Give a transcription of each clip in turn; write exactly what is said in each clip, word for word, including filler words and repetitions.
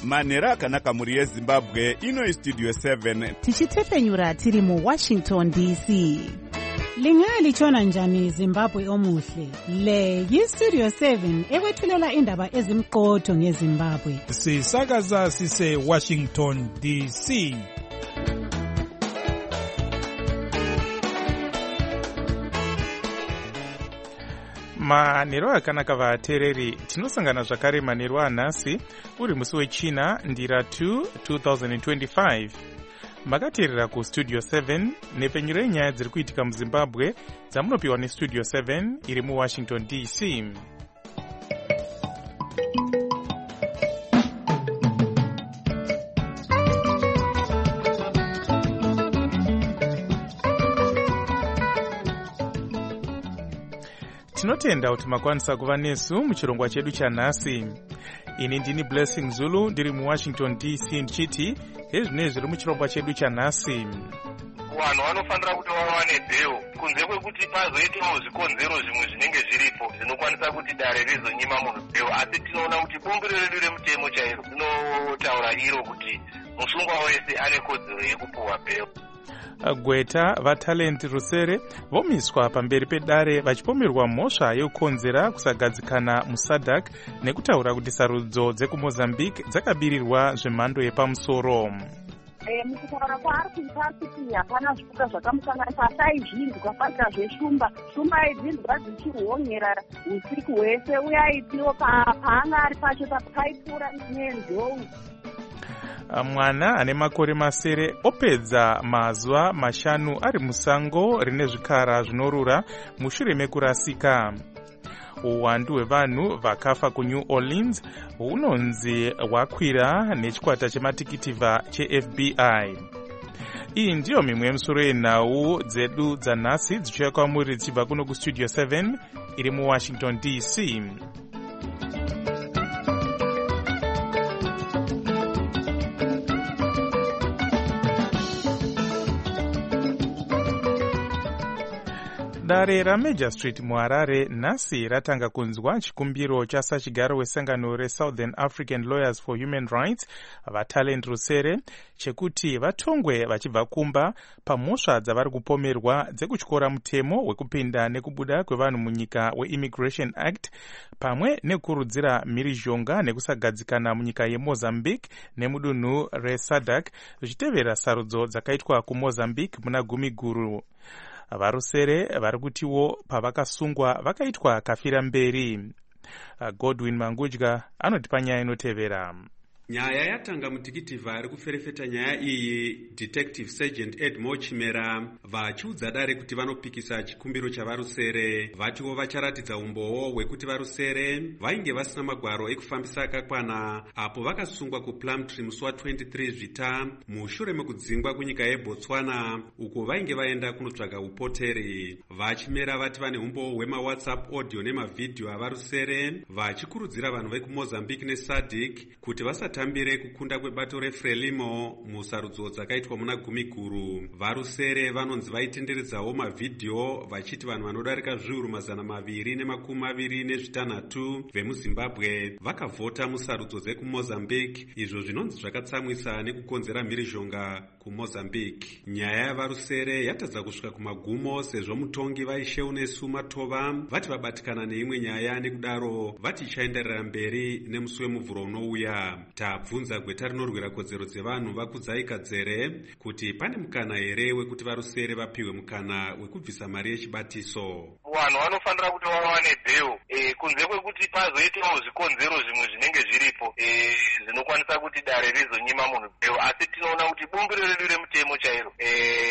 manhero akanaka mhuri yezimbabwe. Ino istudio seven tichitefenyura tiri muwashington D C. Lingalitshona njani Zimbabwe omuhle? Le yistudio seven ekwethulela indaba ezimqotho ngeZimbabwe. Sisakaza sise Washington D C. Manhero akanaka vateereri, tinosangana zvakare manhero anhasi uri musi wechina ndira two twenty twenty-five. Makateerera kustudio seven nepenyuro yenyaya dziri kuitika muZimbabwe dzamunopiwa nestudio seven iri muWashington D C. Tinotenda kuti makwanisa kuva nesu muchirongwa chedu chanhasi. Ini ndini Blessing Zulu ndiri muWashington D C ndichiti hezvinezvi zviri muchirongwa chedu chanhasi. Vanhu vanofanira kuti vawane bheo kunze kwekuti pazoitawo zvikonzero zvimwe zvinenge zviripo zvinokwanisa kuti dare rizonyima munhu bheo, asi tinoona kuti bumbiro redu remutemo chairo rinotaura iro kuti musungwa wese ane kodzero yekupuwa bheo. Gweta vaTalent Rusere vomiswa pamberi pedare vachipomerwa mhosva yokukonzera kusagadzikana muSADC nekutaura kuti sarudzo dzekuMozambique dzakabirirwa zvemhando yepamusoro. Mukutaura kwaari kuita kuti hapana zvipuka zvakamusanganisa, asaizvinzi kwafarika zveshumba. Shumba idzirwa dzichihonyera usiku hwese, uye aitiwo paanga ari pacho paipfuura nenzou. Mwana ane makore masere opedza mazuva mashanu ari musango rine zvikara zvinorura mushure mekurasika. Uwandu hwevanhu vakafa kuNew Orleans hunonzi hwakwira nechikwata chematikitivha cheF B I. Iyi ndiyo mimwe yemusoro yenhau dzedu dzanhasi dzichiuya kwamuri dzichibva kuno kustudio seven iri muWashington D C. Dare raMajor Street muHarare nhasi ratanga kunzwa chikumbiro chasachigaro wesangano reSouthern African Lawyers for Human Rights vaTalent Rusere chekuti vatongwe vachibva kumba pamhosva dzavari kupomerwa dzekutyora mutemo wekupinda nekubuda kwevanhu munyika weImmigration Act pamwe nekurudzira mhirizhonga nekusagadzikana munyika yeMozambique nemudunhu reSADC zvichitevera sarudzo dzakaitwa kuMozambique muna gumi guru. Varusere vari kutiwo pavakasungwa vakaitwa kafira mberi. Godwin Mangudya anotipa nyaya inotevera. Nyaya yatanga mutikitivha ari kuferefeta nyaya iyi Detective Sergeant Edmo Chimera vachiudza dare kuti vanopikisa chikumbiro chavarusere. Vatiwo vacharatidza umbowo hwekuti varusere vainge vasina magwaro ekufambisa akakwana apo vakasungwa kuPlumtree musi wa-twenty-three Zvita mushure mekudzingwa kunyika yeBotswana uko vainge vaenda kunotsvaga upoteri. Vachimera vati vane umbowo hwema-WhatsApp audio nemavhidhiyo avarusere vachikurudzira vanhu vekuMozambique neSADC kuti vasa tambire kukunda kwebato reFrelimo musarudzo dzakaitwa muna gumi guru. Varusere vanonzi vaitenderedzawo mavhidhiyo vachiti vanhu vanodarika zviuru mazana maviri nemakumi maviri nezvitanhatu vemuZimbabwe vakavhota musarudzo dzekuMozambique, izvo zvinonzi zvakatsamwisa nekukonzera mhirizhonga kuMozambique. Nyaya yavarusere yatadza kusvika kumagumo sezvo mutongi vaisheunesu Matova vati vabatikana neimwe nyaya nekudaro vati ichaenderera mberi nemusi wemuvhuro unouya. Tabvunza gweta rinorwira kodzero dzevanhu vakudzai Kadzere kuti pane mukana here wekuti varusere vapiwe mukana wekubvisa mari yechibatiso. Vanhu vanofanira kuti vawane bheo e, kunze kwekuti pazoitawo zvikonzero zvimwe zvinenge zviripo e, zvinokwanisa kuti dare rizonyima munhu bheo, asi tinoona kuti bumbiro redu remutemo chairo e,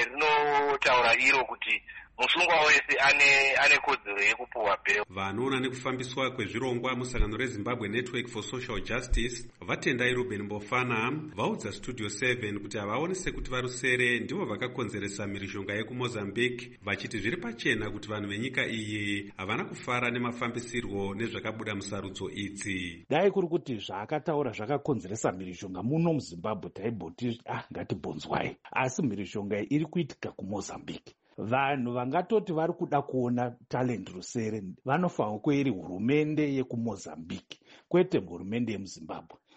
rinotaura iro kuti musungwa wese ane ane kodzero yekupuwa bheo. Vanoona nekufambiswa kwezvirongwa musangano reZimbabwe Network for Social Justice vatendai Ruben Mbofana vaudza Studio seven kuti havaonese kuti varusere ndivo vakakonzeresa mhirizhonga yekuMozambique, vachiti zviri pachena kuti vanhu venyika iyi havana kufara nemafambisirwo nezvakabuda musarudzo idzi. Dai kuri kuti zvaakataura zvakakonzeresa mhirizhonga muno muZimbabwe taibhoti ah ngatibvunzwai, asi mhirizhonga iri kuitika kuMozambique. Vanhu vangatoti vari kuda kuona Talent Rusere vanofanwa kuiri hurumende yekuMozambique kwete hurumende yemuZimbabwe.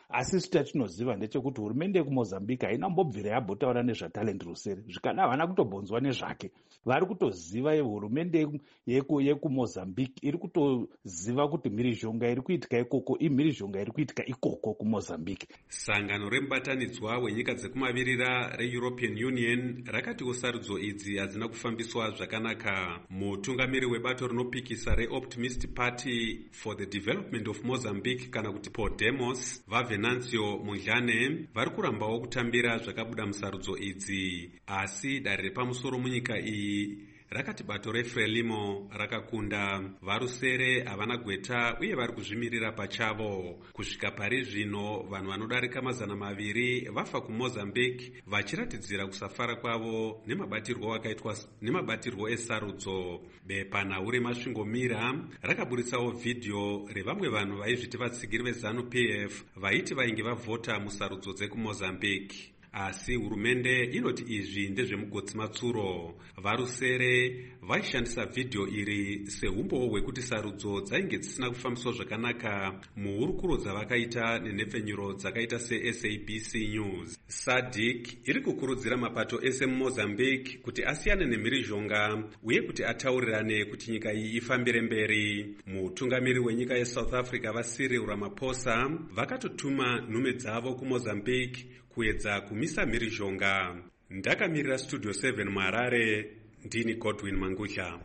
asi sitachinoziva ndechekuti hurumende yekumozambique haina mbobvira yambotaura nezvatalent rusere zvikada havana kutobonzwa nezvake. Vari kutoziva hurumende yekumozambique iri kutoziva kuti mhirizhonga iri kuitika ikoko imhirizhonga iri kuitika ikoko kumozambique. Sangano remubatanidzwa wenyika dzekumavirira reEuropean Union rakatiwo sarudzo idzi hadzina kufambiswa zvakanaka. Mutungamiri webato rinopikisa reOptimist Party for the Development of Mozambique kana kuti Podemos vavenancio Mondlane vari kurambawo kutambira zvakabuda musarudzo idzi, asi dare repamusoro munyika iyi rakati bato reFrelimo rakakunda. Varusere havana gweta uye vari kuzvimirira pachavo. Kusvika pari zvino vanhu vanodarika mazana maviri vafa kuMozambique vachiratidzira kusafara kwavo nemabatirwo akaitwa nemabatirwo esarudzo. Bepanhau remasvingomira rakaburitsawo vhidhiyo revamwe vanhu vaizviti vatsigiri veZANU P F vaiti vainge vavhota musarudzo dzekuMozambique. Asi hurumende inoti izvi ndezvemugotsi matsuro. Varusere vaishandisa vhidhiyo iri seumbowo hwekuti sarudzo dzainge dzisina kufambiswa zvakanaka muhurukuro dzavakaita nenhepfenyuro dzakaita seS A B C News. S A D C iri kukurudzira mapato ese muMozambique kuti asiyane nemhirizhonga uye kuti ataurirane kuti nyika iyi ifambire mberi. Mutungamiri wenyika yeSouth Africa vaCyril Ramaphosa vakatotuma nhume dzavo kuMozambique kuedza kumisa mhirizhonga. Ndakamirira Studio seven muHarare, ndini Godwin Mangudla.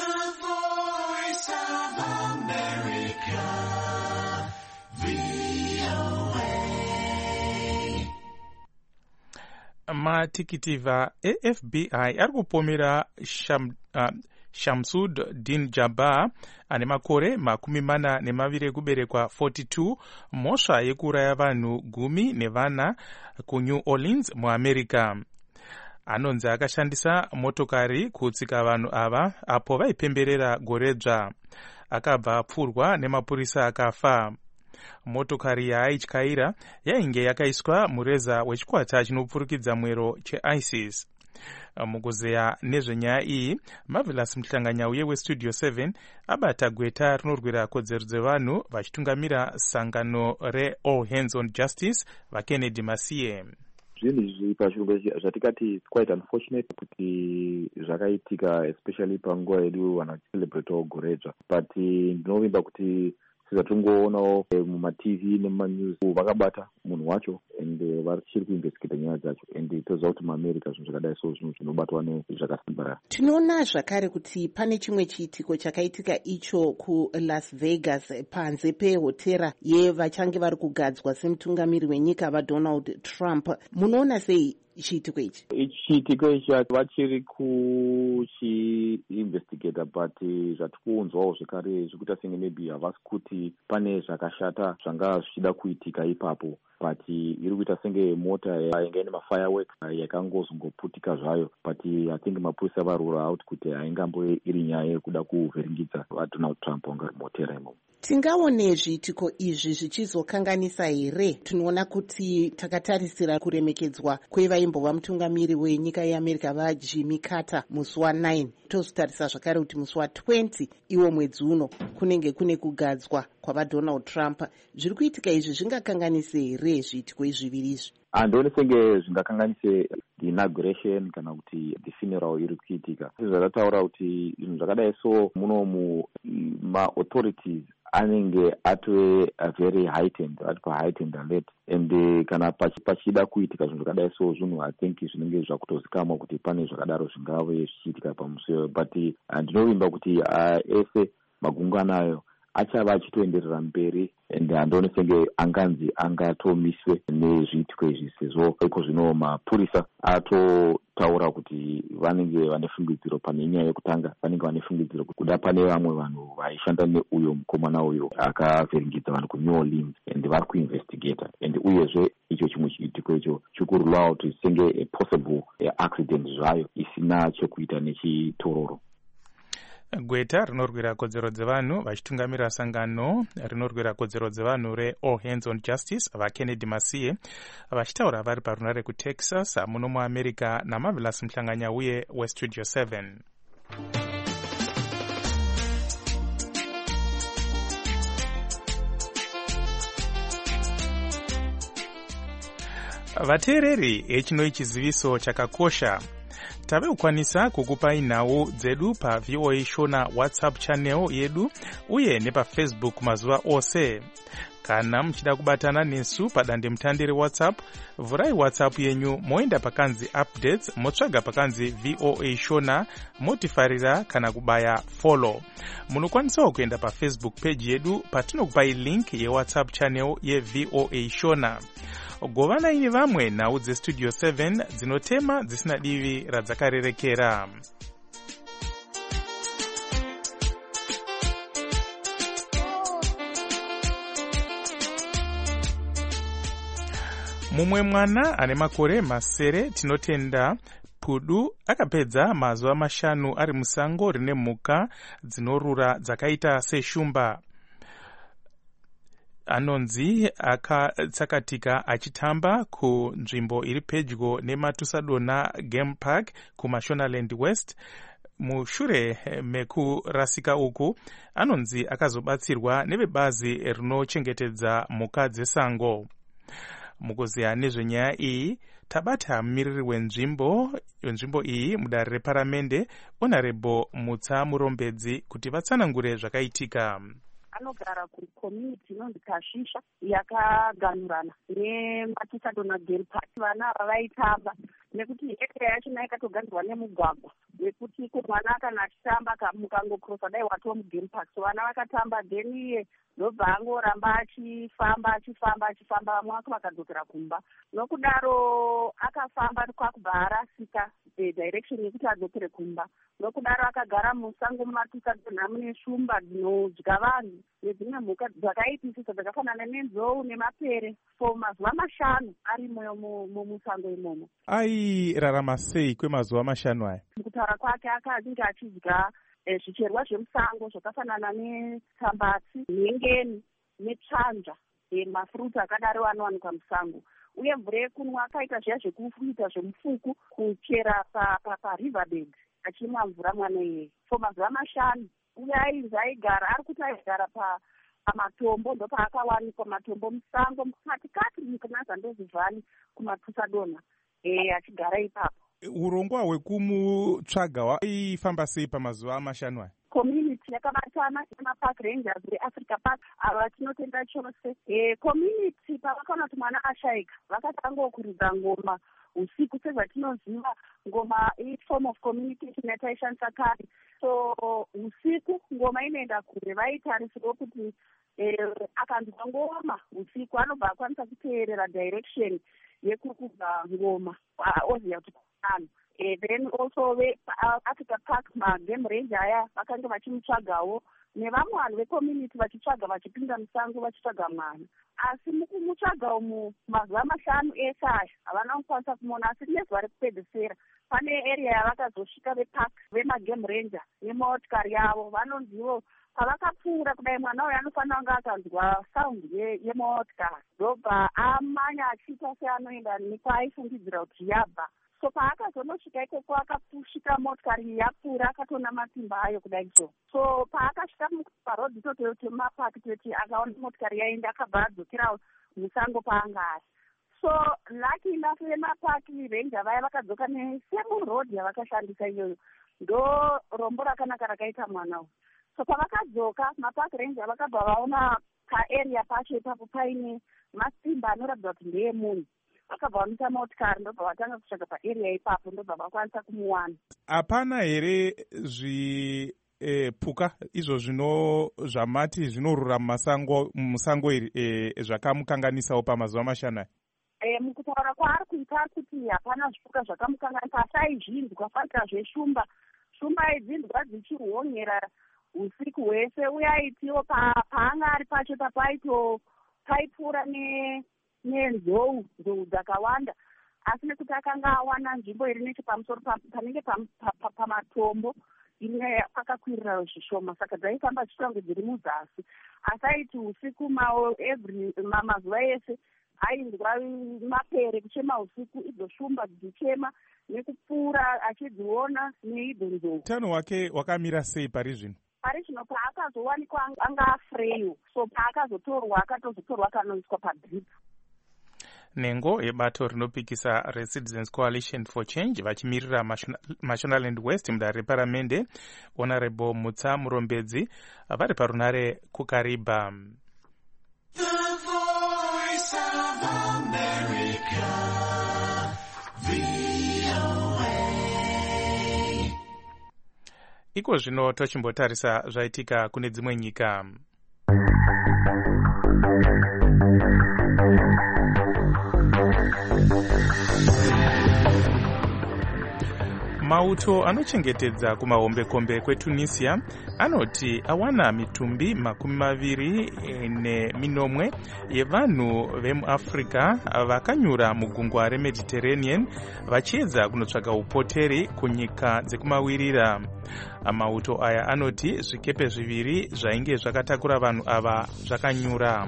matikiti vaFB I ari kupomera sham, uh, Shamsud Din Jabbar ane makore makumi mana nemaviri ekuberekwa forty-two mhosva yekuuraya vanhu gumi nevana kuNew Orleans muAmerica. Anonzi akashandisa motokari kutsika vanhu ava apo vaipemberera goredzva. Akabva apfurwa nemapurisa akafa. Motokari yaaityaira yainge yakaiswa mureza wechikwata chinopfurikidza mwero cheISIS. Mukuzeya nezvenyaya iyi, Marvelous Mhlanganyauye weStudio seven abata gweta rinorwira kodzero dzevanhu vachitungamira sangano reAll Hands on Justice vaKennedy Masiye. Zvinhu izvi pachirungu zvatikati quite unfortunate kuti zvakaitika especially panguva yedu vanhu vachicelebratawo goredzva, but ndinovimba kuti sezvatingoonawo mumaTV nemumanews vakabata munhu wacho and vachiri kuinvestigata nyaya dzacho, and toziva kuti muAmerica zvinhu zvakadai so zvinhu zvinobatwa nezvakasimbarara. Tinoona zvakare kuti pane chimwe chiitiko chakaitika icho kuLas Vegas panze pehotera yevachange vari kugadzwa semutungamiri wenyika vaDonald Trump. Munoona sei chiitiko ichi? Ichi chiitiko ichi vachiri kuchiinvestigata, but zvatikuunzwawo zvekare zvikuita senge maybe havasi kuti pane zvakashata zvanga zvichida kuitika ipapo, but iri kuita senge mota yainge ine mafireworks yakangozongoputika zvayo, but I think mapurisa varura out kuti haingambo iri nyaya yekuda kuvhiringidza vaDonald Trump wanga motera imomo. Tingaone zviitiko izvi zvichizokanganisa here? Tinoona kuti takatarisira kuremekedzwa kwevaimbova mutungamiri wenyika yeAmerica vaJimmy Carter musi wanine. Tozotarisa zvakare kuti musi watwenty iwo mwedzi uno kunenge kune kugadzwa kwavaDonald Trump. Zviri kuitika izvi zvingakanganise here zviitiko izviviri izvi? Andione senge zvingakanganise the inauguration kana kuti the funeral iri kuitika. Zvakataura kuti zvinhu zvakadai so muno ma-authorities anenge atwe a very heightened, ati pa heightened alert, and uh, kana pachida kuitika zvinhu zvakadai so zvinhu I think zvinenge zvakutozikamwa kuti pane zvakadaro zvingave zvichiitika pamusoro, but ndinovimba kuti uh, ese magungano ayo achava achitoenderera mberi, and andione senge anganzi angatomiswe nezviitiko izvi sezvo iko zvino mapurisa atotaura kuti vanenge vane fungidziro pane nyaya yekutanga, vanenge vane fungidziro kuda pane vamwe vanhu vaishanda neuyo mukomana uyo akavhiringidza vanhu kuNew Orleans, and vari kuinvestigata, and uyezve icho chimwe chiitiko icho chikurulawo kuti senge a possible accident zvayo isina chekuita nechitororo. Gweta rinorwira kodzero dzevanhu vachitungamira sangano rinorwira kodzero dzevanhu reAll Hands on Justice vaKennedy Masiye vachitaura vari parunare kuTexas muno muAmerica naMarvelous Mhlanganyauye weStudio seven. vateereri echino ichiziviso chakakosha. Tave kukwanisa kukupai nhau dzedu pa V O A Shona WhatsApp channel yedu uye nepafacebook mazuva ose. Kana muchida kubatana nesu padande mutandire WhatsApp, vurai WhatsApp yenyu moenda pakanzi updates, motsvaga pakanzi V O A Shona, motifarira kana kubaya follow. Munokwanisawo kuenda pa Facebook page yedu patinokupai link ye WhatsApp channel ye V O A Shona. Govana ini vamwe nhau dzestudio seven dzinotema dzisina divi radzakarerekera. Mumwe mwana ane makore masere tinotenda Pudu akapedza mazuva mashanu ari musango rine mhuka dzinorura dzakaita seshumba. Anonzi akatsakatika achitamba kunzvimbo iri pedyo neMatusadona Game Park kuMashonaland West. Mushure mekurasika uku, anonzi akazobatsirwa nevebazi rinochengetedza mhuka dzesango. Mukuziya nezvenyaya iyi, tabata mumiriri wenzvimbo wenzvimbo iyi mudare reparamende, Honorable Mutsa Murombedzi, kuti vatsanangure zvakaitika. Anogara kucommunity inonzi Kashisha yakaganurana neMatusadona Game Park. Vana vaitamba nekuti area yacho nayo yakatogadzirwa nemugwagwa nekuti mwana kana achitamba mukangokrosa dai watova mugame park. So vana vakatamba, then iye ndobva angoramba achifamba achifamba achifamba, vamwe vake vakadzokera kumba. Nokudaro akafamba kwakubva arasika direction yekuti adzokere kumba. Nokudaro akagara musango muMatusadona mune shumba dzinodya vanhu nedzimwe mhuka dzakaipisisa dzakafanana nenzou nemapere for mazuva mashanu arimo mumusango imomo. Airarama sei kwemazuva mashanu aya? Mukutaura kwake akazenge achidya zvicherwa zvemusango zvakafanana netsambatsi, nhengeni netsvanja, mafruti akadaro anowanikwa musango. Uye mvura yekunwa akaita zviya zvekuita zvemufuku kuchera pariverbed achimwa mvura mwana iyeye for mazuva mashanu. Uye ainzi aigara ari kuti aigara pamatombo, ndopaakawanikwa matombo musango mukatikati munaZambezi Valley kuMatusadona achigara ipapo. Urongwa hwekumutsvaga hwaifamba sei pamazuva mashanu aya? Community yakabatana nemapark rangers veAfrica Park ava tinotenda chose. Community pavakaona kuti mwana ashaika vakatangokuridza ngoma usiku sezvatinoziva ngoma iform of communication yataishandisa kare. So usiku ngoma inoenda kure, vaitarisirwa kuti akanzwa ngoma usiku anobva akwanisa kuteerera direction yekukubva ngoma oziva kuti kuano. Then also veAfrica Park magame ranger aya vakanga vachimutsvagawo nevamwe vanhu vecommunity vachitsvaga vachipinda musango vachitsvaga mwana. Asi mukumutsvaga umu mazuva mashanu ese aya havana kukwanisa kumuona. Asi nezuva rekupedzisira pane area yavakazosvika vepark vemagame ranger nemotikari yavo, vanonzivo pavakapfuura kudai mwana uyo anofanira kunge akanzwa sound yemotikari, ndobva amanya achiita seanoenda nepaaifungidzira kuti yabva. So paakazonosvika ikoko akapusvika motikari yapfuura akatona matimba ayo kudai so. So paakasvika parodhi toto mapaki toti akaona motikari yaenda akabva adzokera musango paanga ari. So lucky enough vemapaki ranger vaya vakadzoka nesame road yavakashandisa iyoyo, ndo rombo rakanaka rakaita mwana uyu. So pavakadzoka mapaki ranger vakabva vaona paarea pacho ipapo paine masimba anoratidza kuti ndeye munhu. Vakabva vamisa motikari ndobva vatanga kutsvaga paarea ipapo, ndobva vakwanisa kumuwana. Hapana here zvipuka e, izvo zvino zvamati zvinorura mumasango musango iri e, zvakamukanganisawo pamazuva mashanu aya? E, mukutaura kwaari kuita kuti hapana zvipuka zvakamukanganisa, asi aizvinzwa faita zveshumba. Shumba aidzinzwa dzichihonyera usiku hwese, uye aitiwo paanga ari pacho papaito paipfuura ne nenzou nzou dzakawanda. Asi nekuti akanga awana nzvimbo iri nechepamusoro panenge pamatombo ine pakakwirira zvishoma, saka dzaifamba zvichitanga dziri muzasi. Asi aiti usiku mawo every mazuva ese ainzwa mapere kuchema usiku, idzo shumba dzichema nekupfuura achidziona neidzo nzou. Utano hwake hwakamira sei pari zvino? Pari zvino paakazowanikwa anga afreyo, so paakazotorwa akatozotorwa akanoiswa padrip. nengo yebato rinopikisa reCitizens Coalition for Change vachimirira Mashonaland West mudare reparamende, Honorable Mutsa Murombedzi vari parunare kuKariba. Iko zvino tochimbotarisa zvaitika kune dzimwe nyika. Mauto anochengetedza kumahombekombe kweTunisia anoti awana mitumbi makumi maviri neminomwe yevanhu vemuAfrica vakanyura mugungwa reMediterranean vachiedza kunotsvaga upoteri kunyika dzekumawirira. Mauto aya anoti zvikepe zviviri zvainge zvakatakura vanhu ava zvakanyura.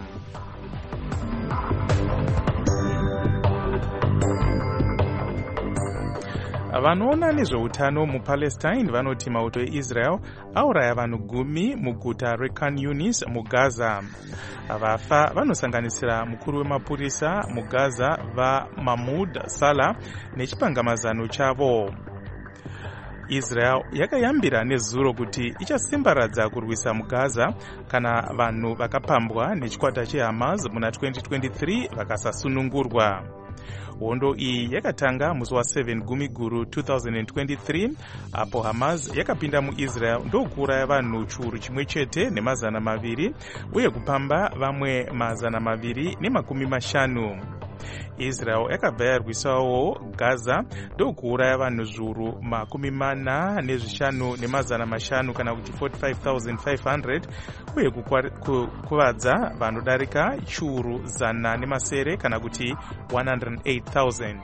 Vanoona nezveutano muPalestine vanoti mauto eIsrael auraya vanhu gumi muguta reKhan Yunis muGaza. Vafa vanosanganisira mukuru wemapurisa muGaza vaMahmoud Salah nechipangamazano chavo. Israel yakayambira nezuro kuti ichasimbaradza kurwisa muGaza kana vanhu vakapambwa nechikwata cheHamas muna twenty twenty-three vakasasunungurwa. Hondo iyi yakatanga musi wa seven Gumiguru two thousand twenty-three apo Hamas yakapinda muIsrael ndokuuraya vanhu churu chimwe chete nemazana maviri uye kupamba vamwe mazana maviri nemakumi mashanu. Israel yakabva yarwisawo Gaza ndokuuraya vanhu zviuru makumi mana nezvishanu nemazana mashanu kana kuti forty-five thousand five hundred uye kukuvadza vanodarika chiuru zana nemasere kana kuti one hundred eight thousand.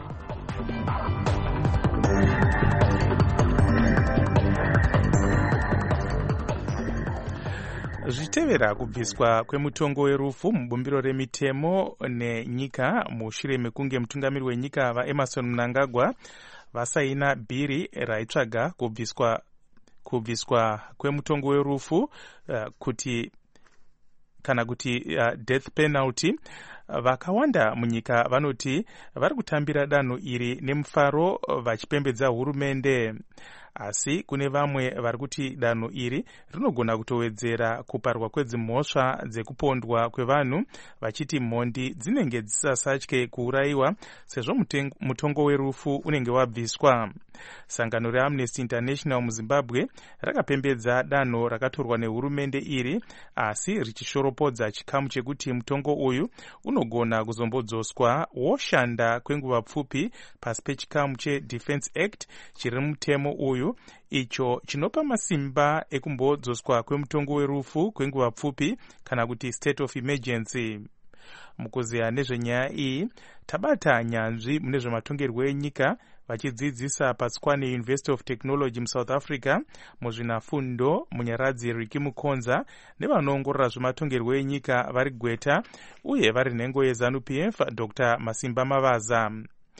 Zvitevera kubviswa kwemutongo werufu mubumbiro remitemo nenyika mushure mekunge mutungamiri wenyika vaEmerson Mnangagwa vasaina bhiri raitsvaga kubviswa kubviswa kwemutongo werufu uh, kuti kana kuti uh, death penalty. Vakawanda munyika vanoti vari kutambira danho iri nemufaro vachipembedza hurumende, asi kune vamwe vari kuti danho iri rinogona kutowedzera kuparwa kwedzimhosva dzekupondwa kwevanhu vachiti mhondi dzinenge dzisasatye kuurayiwa sezvo mutongo werufu unenge wabviswa. Sangano reAmnesty International muZimbabwe rakapembedza danho rakatorwa nehurumende iri, asi richishoropodza chikamu chekuti mutongo uyu unogona kuzombodzoswa woshanda kwenguva pfupi pasi pechikamu cheDefense Act chiri mutemo uyu, icho chinopa masimba ekumbodzoswa kwemutongo werufu kwenguva pfupi kana kuti state of emergency. Mukuziya nezvenyaya iyi tabata nyanzvi mune zvematongerwo enyika vachidzidzisa paTswane University of Technology muSouth Africa muzvinafundo munyaradzi Ricky Mukonza nevanoongorora zvematongerwo enyika vari Gweta uye vari nhengo yeZANU-P F Doctor Masimba Mavaza.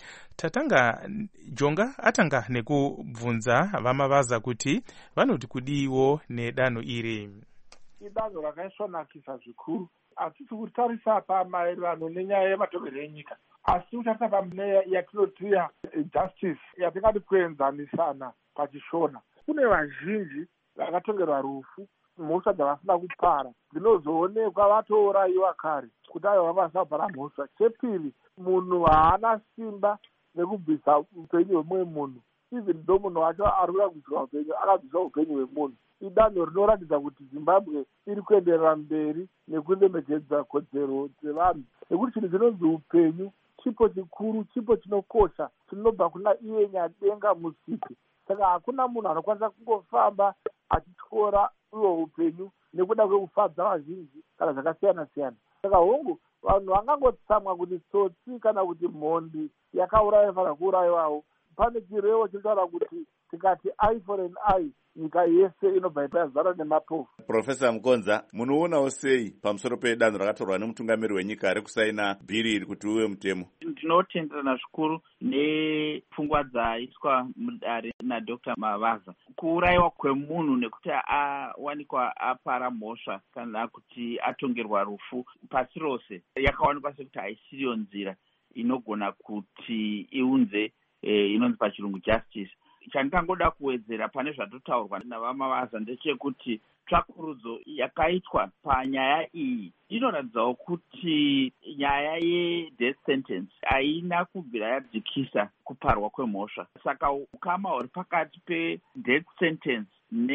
Tatanga Jonga atanga nekubvunza vaMavaza kuti vanoti kudiiwo nedanho iri. Idanho rakaisvonakisa zvikuru, hatisi kutarisa pamaererano nenyaya yematongerwo enyika, asi kutarisa pamune yatinotiya justice yatingati kuenzanisana pachishona. Kune vazhinji vakatongerwa rufu, mhosva dzavasina kupara dzinozoonekwa vatourayiwa kare kuti avo vavasina kupara mhosva. Chepiri, munhu haana simba nekubvisa upenyu hwemumwe munhu, even though munhu wacho ari kuda kubvisa upenyu, akabvisa upenyu hwemunhu. Idanho rinoratidza kuti Zimbabwe iri kuenderera mberi nekulemekedzwa kodzero dzevanhu, nekuti chinhu chinonzi upenyu chipo chikuru, chipo chinokosha chinobva kuna iye nyadenga musipi. Saka hakuna munhu anokwanisa kungofamba achityora uyo upenyu nekuda kwekufadza vazhinji kana zvakasiyana siyana. Saka hongu vanhu vangangotsamwa kuti tsotsi kana kuti mhondi yakauraya fana kuurayiwawo. Pane chirevo chinotaura kuti tikati eye for an eye, nyika yese inobva yapazara nemapofu. Profesa Mukonza, munoonawo sei pamusoro pedanho rakatorwa nemutungamiri wenyika rekusaina bhiri iri kuti uwe mutemo? Ndinotenderana zvikuru nepfungwa dzaiswa mudare naDr Mavaza. Kuurayiwa kwemunhu nekuti awanikwa apara mhosva kana kuti atongerwa rufu pasi rose yakawanikwa sekuti haisiriyo nzira inogona kuti iunze eh, inonzi pachirungu justice. Chandingangoda kuwedzera pane zvatotaurwa navamavaza ndechekuti tsvakurudzo yakaitwa panyaya iyi inoratidzawo kuti nyaya yedeath sentence haina kubvira yadzikisa kuparwa kwemhosva. Saka ukama huri pakati pedeath sentence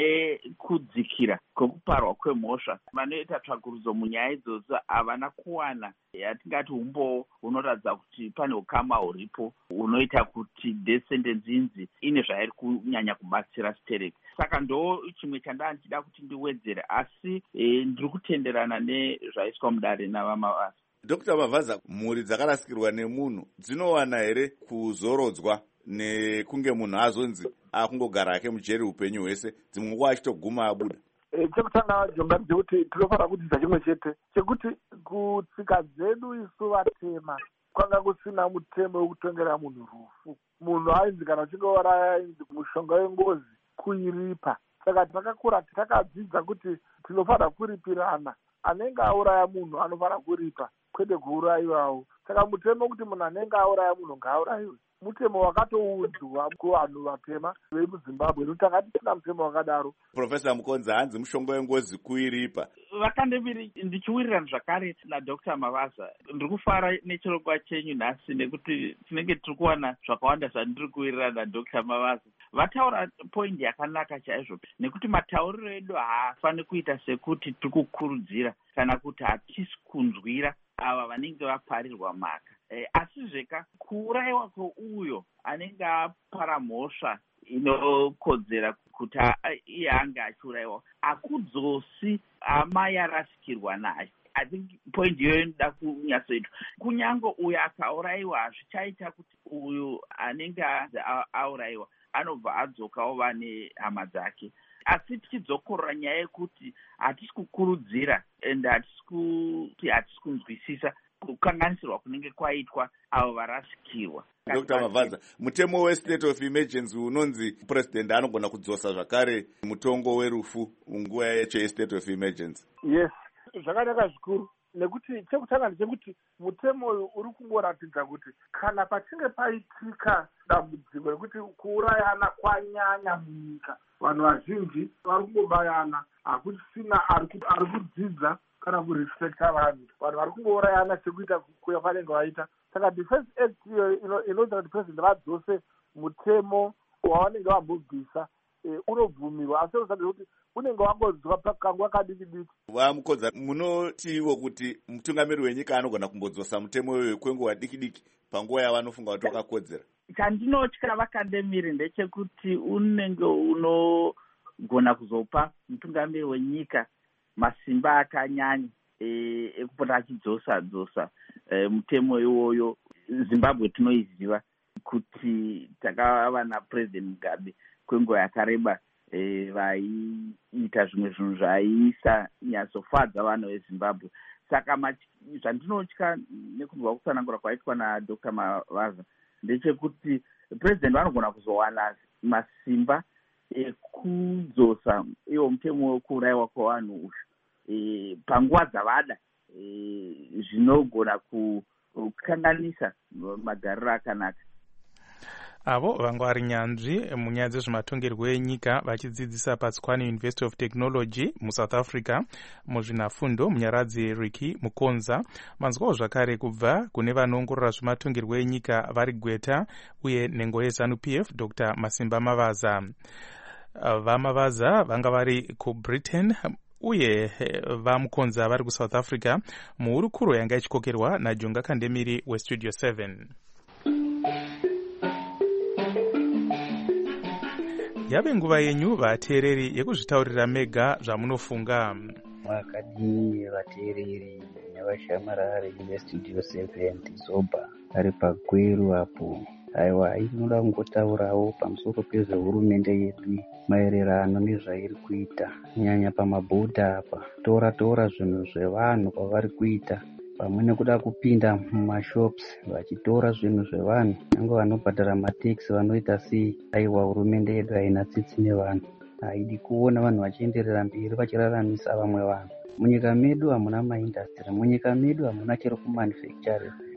nekudzikira kwekuparwa kwemhosva, vanoita tsvakurudzo munyaya idzodzo havana kuwana yatingati umbo unoratidza kuti pane ukama huripo unoita kuti death sentence inzi ine zvairi kunyanya kubatsira stereki. Saka ndo chimwe chandaa ndichida kuti ndiwedzere, asi e, ndiri kutenderana nezvaiswa mudare navamavasa. Dokta Mavaza, mhuri dzakarasikirwa nemunhu dzinowana here kuzorodzwa nekunge munhu azonzi akungogara ake mujeri upenyu hwese, dzimwe nguva achitoguma abuda? Chekutanga jonga ndekuti tinofanira kudzidza chimwe chete chekuti kutsika dzedu isu vatema kwanga kusina mutemo wekutongera munhu rufu. Munhu ainzi kana uchinge waraya ainzi mushonga wengozi kuiripa. Saka takakura takadzidza kuti tinofanira kuripirana, anenge auraya munhu anofanira kuripa kwete kuurayiwawo. Saka mutemo kuti munhu anenge auraya munhu ngaaurayiwe mutemo wakatoudzwa kuvanhu vatema vemuzimbabwe, nokuti takati tisina mutemo wakadaro. Profesa Mukonza, hanzi mushonga wengozi kuiripa. Vakandemiri ndichiwirirana zvakare nadr Mavaza. Ndiri kufara nechirongwa chenyu nhasi nekuti tinenge tiri kuwana zvakawanda zvandiri kuwirirana nadr Mavaza. Vataura poindi yakanaka chaizvo, nekuti matauriro edu haafani kuita sekuti tiri kukurudzira kana kuti hatisi kunzwira ava vanenge vaparirwa mhaka. E, asi zveka kuurayiwa kweuyo anenge apara mhosva inokodzera kuti iye ange achiurayiwa hakudzosi hama yarasikirwa nayo. I think point iyoyo inoda kunyatsoitwa. Kunyange uyo akaurayiwa hazvichaita kuti uyo anenge aurayiwa anobva adzokawo vane hama dzake. Asi tichidzokorora nyaya yekuti hatisi kukurudzira ende hatisi kuti hatisi kunzwisisa kukanganisirwa kunenge kwaitwa avo varasikirwa. Dokta Mavaza, mutemo westate of emergency unonzi president anogona kudzosa zvakare mutongo werufu munguva yacho yestate of emergency. Yes, zvakanaka zvikuru, nekuti chekutanga ndechekuti mutemo uyu uri kungoratidza kuti kana pachinge paitika dambudziko rekuti kuurayana kwanyanya munyika, vanhu vazhinji vari kungobayana, hakusina ari kudzidza kana kurespekta vanhu. Vanhu vari kungourayana sekuita kuya kwanenge vaita. Saka defense act iyo inoita kuti president vadzose mutemo wavanenge vambobvisa unobvumirwa, asi unosati kuti unenge wangodzwa pakanguva kadiki diki. Vamukodza, munotiwo kuti mutungamiri wenyika anogona kumbodzosa mutemo uyu kwenguva diki diki panguva yavanofunga kuti wakakodzera? Chandinotya vakandemiri ndechekuti unenge unogona kuzopa mutungamiri wenyika masimba akanyanya ekupota achidzosa dzosa mutemo iwoyo. Zimbabwe tinoiziva kuti takava napresident Mugabe kwenguva yakareba vaiita zvimwe zvinhu zvaiisa nyatsofadza vanhu vezimbabwe. Saka zvandinotya nekunzwa kutsanangura kwaitwa nadr Mavaza ndechekuti president vanogona kuzowana masimba ekudzosa iwo mutemo wekuurayiwa kwavanhu uyu e, panguva dzavada e, zvinogona kukanganisa magariro akanaka. Avo vanga vari nyanzvi munyaya dzezvematongerwo enyika vachidzidzisa paTswane University of Technology muSouth Africa muzvinafundo munyaradzi Ricky Mukonza. Manzwawo zvakare kubva kune vanoongorora zvematongerwo enyika vari Gweta uye nhengo yeZanu P F Dr Masimba Mavaza. Vamavaza vanga vari kuBritain uye vamukonza vari kuSouth Africa muhurukuro yanga ichikokerwa naJonga Kandemiri weStudio seven. Yave nguva yenyu vateereri yekuzvitaurira mega zvamunofunga. Mwakadini vateereri nevashamarari veStudio seven Zoba ari pagweru apo. Aiwa, inoda kungotaurawo pamusoro pezvehurumende yedu maererano nezvairi kuita kunyanya pamabhodha apa. Tora tora zvinhu zvevanhu kwavari kuita, pamwe nekuda kupinda mumashops vachitora zvinhu zvevanhu, nyange vanobhadhara mateksi vanoita sei. Aiwa, hurumende yedu haina tsitsi nevanhu, haidi kuona vanhu vachienderera mberi vachiraramisa vamwe vanhu. Munyika medu hamuna maindastry, munyika medu hamuna chero kumanufacturing.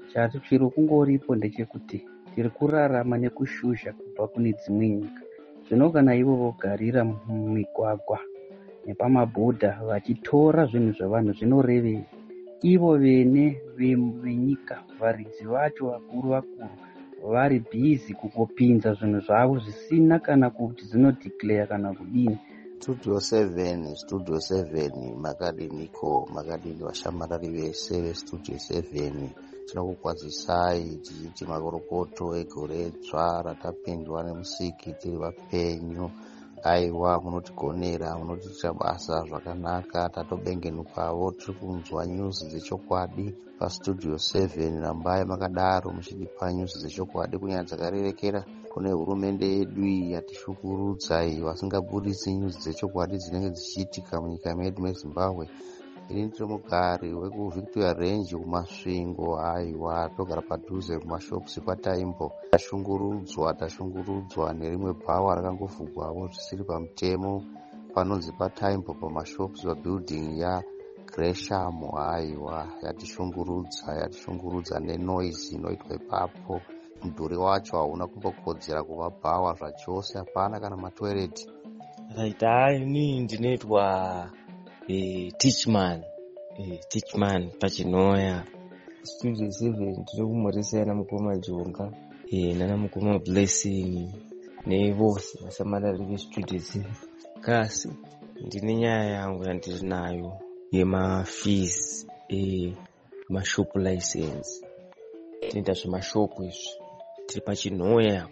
chati chiro kungoripo ndechekuti tiri kurarama nekushusha kubva kune dzimwe nyika. Zvino kana ivo vogarira mumigwagwa nepamabhodha vachitora zvinhu zvavanhu zvinorevei, ivo vene venyika varidzi vacho vakuru vakuru vari bhizi kukopinza zvinhu zvavo zvisina kana kuti zvinodeclare kana kudini. Studio seven, Studio seven, makadiniko, makadini vashamarari vese veStudio seven. Tinokukwazisai tichiti makorokoto egoredzva ratapindwa nemusiki tiri vapenyu. Aiwa, munotigonera, munotiitira basa zvakanaka. Tatobengenukwawo tiri kunzwa nyuzi dzechokwadi paStudio seven. Rambai makadaro muchidipa nyuzi dzechokwadi kunyanya dzakarerekera kune hurumende yedu yatishukurudza, vasingaburitsi nyuzi dzechokwadi dzinenge dzichiitika munyika medu meZimbabwe. Ini ndiri mugari wekuVictoria Range kumasvingo. Aiwa, togara padhuze kumashopusi kwaTaimbo. Tashungurudzwa tashungurudzwa nerimwe bhawa rakangovhugwawo zvisiri pamutemo panonzi paTaimbo pamashopusi pabuilding yaGresham. Aiwa, yatishungurudza yatishungurudza nenoise inoitwa ipapo. Mudhuri wacho hauna kumbokodzera kuva bhawa zvachose, hapana kana matoireti. Right, ini ndinoitwa Eh, Teachman eh, Teachman pachinoya Studio seven. Tiri kumhoresera namukoma Jonga eh, nana mukoma Blessing nevose vasamarari veStudio seven. Kasi ndine nyaya yangu yandiri nayo yemafees eh, mashop license. Tinoita zvemashop izvi tiri pachinoya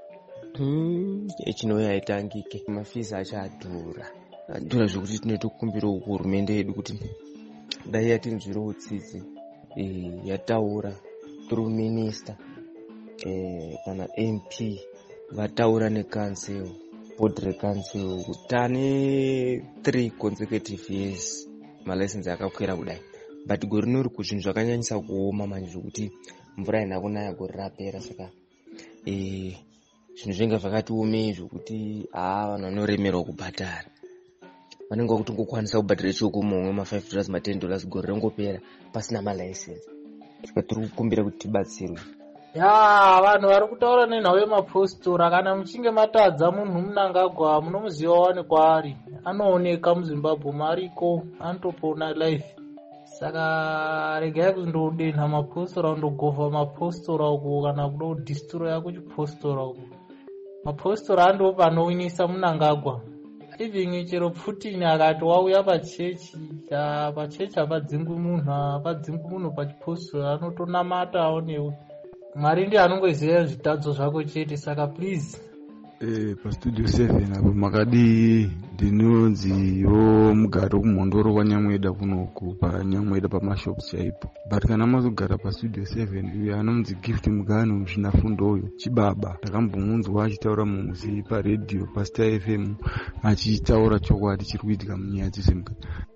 hmm, echinoya itangike. Mafees achadhura adhura zvokuti tinotokumbira hurumende yedu kuti dai yatinzwirawo tsitsi e, yataura through minister e, kana M P vataura necouncil board recouncil kuti tane three consecutive years malicense akakwira kudai, but gore rinori kuti zvinhu zvakanyanyisa kuoma manje zvokuti mvura ina kunaya gore rapera. Saka e, zvinhu zvenga zvakati omei zvokuti haa vanhu vanoremerwa kubhadhara. Vanenge vakuti ngokwanisa kubhadhira choko mumwe ma five dollars ma ten dollars gore rongopera pasina malicense. Saka tiri kukumbira kuti tibatsirwe. Ya vanhu vari kutaura nenhau yemapostora, kana muchinge matadza munhu Mnangagwa munomuziva wani kwaari, anooneka muZimbabwe mariko, anotopona life. Saka regai kundodenha mapostora undogovha mapostora uko kana kuda kudhistroya kuchipostora uko. Mapostora ando panowinisa Mnangagwa. Even chero Putin akati wauya pachechi, pachechi apadzingwi munhu, apadzingwi munhu pachipostora, anotonamatawo newe. Mwari ndiye anongoziva zvitadzo zvako chete. Saka please eh paStudio seven apo makadi ndinonziwo mugaro kumhondoro kwaNyamweda kunoku paNyamweda pamashops chaipo, but kana mazogara paStudio seven uyo anonzi Gift Mugano zvinafundo uyo chibaba ndakambomunzwa achitaura mumuzi paredhiyo paStar F M achitaura chokwadi chiri kuitika munyaya dzezvemugano.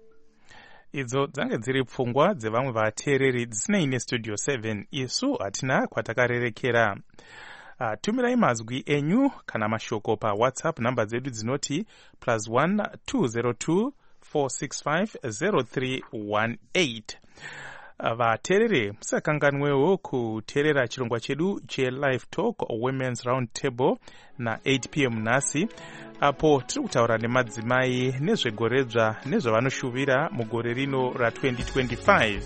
Idzo dzange dziri pfungwa dzevamwe vateereri dzisinei neStudio seven. Isu hatina kwatakarerekera. Uh, tumirai mazwi enyu kana mashoko pa WhatsApp namba dzedu dzinoti plus one two zero two four six five zero three one eight. Vateerere uh, musakanganwewo kuteerera chirongwa chedu cheLive Talk Women's Round Table na eight p m nhasi, apo tiri kutaura nemadzimai nezvegoredzva nezvavanoshuvira mugore rino ra twenty twenty-five.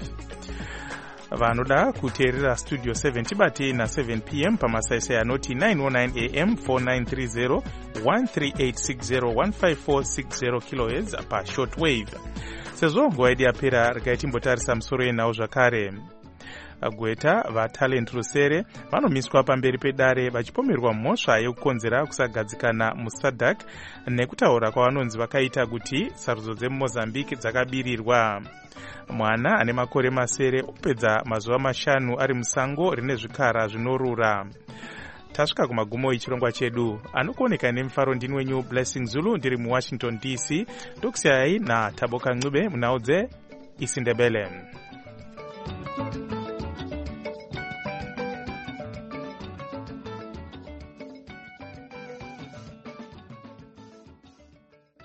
Vanoda kuteerera Studio seven tibate na seven p m pamasaisai anoti nine oh nine a m four nine three zero one three eight six zero one five four six zero kilohertz pa shortwave. Sezvo nguva yedu yapera, regai timbotarisa musoro yenhau zvakare. Gweta vaTalent Rusere vanomiswa pamberi pedare vachipomerwa mhosva yekukonzera kusagadzikana muSADC nekutaura kwavanonzi vakaita kuti sarudzo dzemuMozambique dzakabirirwa. Mwana ane makore masere opedza mazuva mashanu ari musango rine zvikara zvinorura. Tasvika kumagumo echirongwa chedu. Anokuoneka nemufaro ndini wenyu Blessing Zulu, ndiri muWashington D C. Ndokusiyai naTaboka Ncube munhau dzeIsindebele.